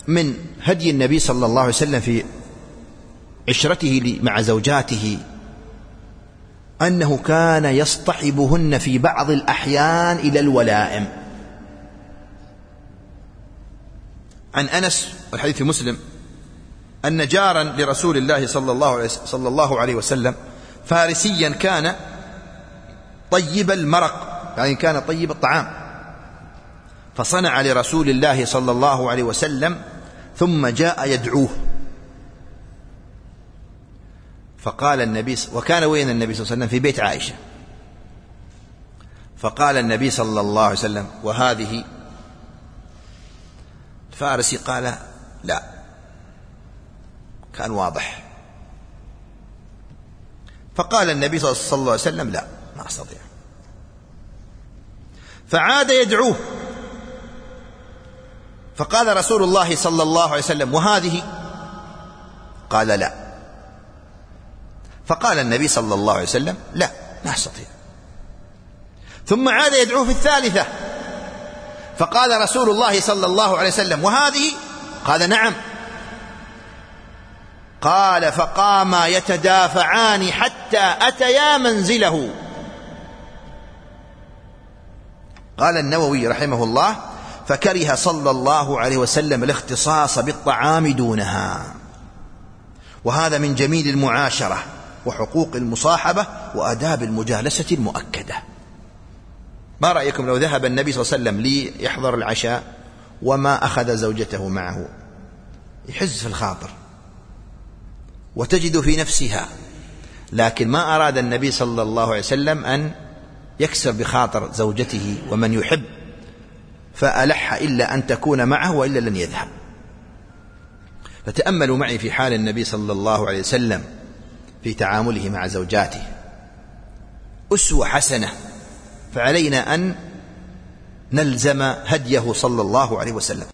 من هدي النبي صلى الله عليه وسلم في عشرته مع زوجاته أنه كان يصطحبهن في بعض الأحيان إلى الولائم. عن أنس والحديث في مسلم أن جارا لرسول الله صلى الله عليه وسلم فارسيا كان طيب المرق، يعني كان طيب الطعام، فصنع لرسول الله صلى الله عليه وسلم ثم جاء يدعوه، فقال النبي، وكان وين النبي صلى الله عليه وسلم؟ في بيت عائشة، فقال النبي صلى الله عليه وسلم: وهذه؟ الفارسي قال: لا، كان واضح. فقال النبي صلى الله عليه وسلم: لا، ما أستطيع. فعاد يدعوه، فقال رسول الله صلى الله عليه وسلم: وهذه؟ قال: لا. فقال النبي صلى الله عليه وسلم: لا، ما أستطيع. ثم عاد يدعوه في الثالثة، فقال رسول الله صلى الله عليه وسلم: وهذه؟ قال: نعم. قال: فقاما يتدافعان حتى أتيا منزله. قال النووي رحمه الله: فكره صلى الله عليه وسلم الاختصاص بالطعام دونها، وهذا من جميل المعاشرة وحقوق المصاحبة وآداب المجالسة المؤكدة. ما رأيكم لو ذهب النبي صلى الله عليه وسلم ليحضر العشاء وما أخذ زوجته معه؟ يحز في الخاطر وتجد في نفسها، لكن ما أراد النبي صلى الله عليه وسلم أن يكسر بخاطر زوجته ومن يحب، فألح إلا أن تكون معه وإلا لن يذهب. فتأملوا معي في حال النبي صلى الله عليه وسلم في تعامله مع زوجاته، أسوة حسنة، فعلينا أن نلزم هديه صلى الله عليه وسلم.